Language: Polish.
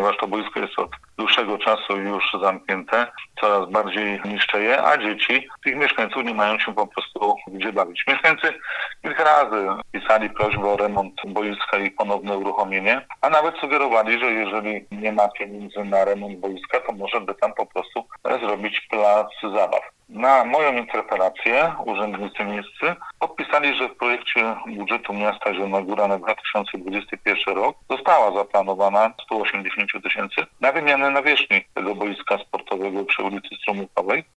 ponieważ to boisko jest od dłuższego czasu już zamknięte, coraz bardziej niszczeje, a dzieci, tych mieszkańców nie mają się po prostu gdzie bawić. Mieszkańcy kilka razy pisali prośbę o remont boiska i ponowne uruchomienie, a nawet sugerowali, że jeżeli nie ma pieniędzy na remont boiska, to może by tam po prostu zrobić plac zabaw. Na moją interpelację urzędnicy miejscy podpisali, że w projekcie budżetu miasta Zielona Góra na 2021 rok została zaplanowana 180 000 na wymianę nawierzchni tego boiska sportowego przy ulicy Strumykowej.